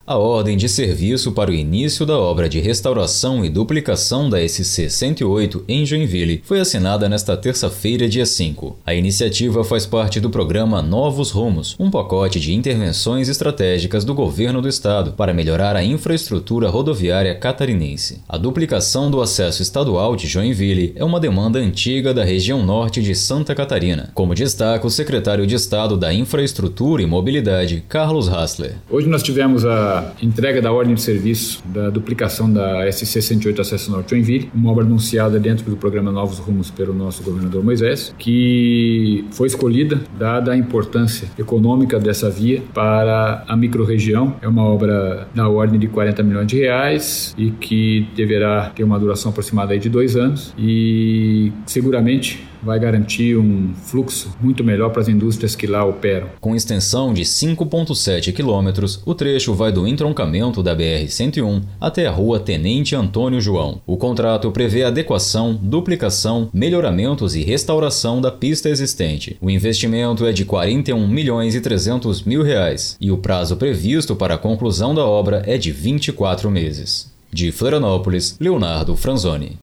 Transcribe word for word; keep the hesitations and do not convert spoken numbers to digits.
A ordem de serviço para o início da obra de restauração e duplicação da S C cento e oito em Joinville foi assinada nesta terça-feira, dia cinco. A iniciativa faz parte do programa Novos Rumos, um pacote de intervenções estratégicas do governo do estado para melhorar a infraestrutura rodoviária catarinense. A duplicação do acesso estadual de Joinville é uma demanda antiga da região norte de Santa Catarina, como destaca o secretário de Estado da Infraestrutura e Mobilidade, Carlos Hassler. Hoje nós tivemos a entrega da ordem de serviço da duplicação da S C cento e oito Acesso Norte Joinville, uma obra anunciada dentro do programa Novos Rumos pelo nosso governador Moisés, que foi escolhida dada a importância econômica dessa via para a microrregião. É uma obra na ordem de quarenta milhões de reais e que deverá ter uma duração aproximada aí de dois anos e seguramente vai garantir um fluxo muito melhor para as indústrias que lá operam. Com extensão de cinco vírgula sete quilômetros, o trecho vai do entroncamento da B R cento e um até a rua Tenente Antônio João. O contrato prevê adequação, duplicação, melhoramentos e restauração da pista existente. O investimento é de quarenta e um milhões e trezentos mil reais e o prazo previsto para a conclusão da obra é de vinte e quatro meses. De Florianópolis, Leonardo Franzoni.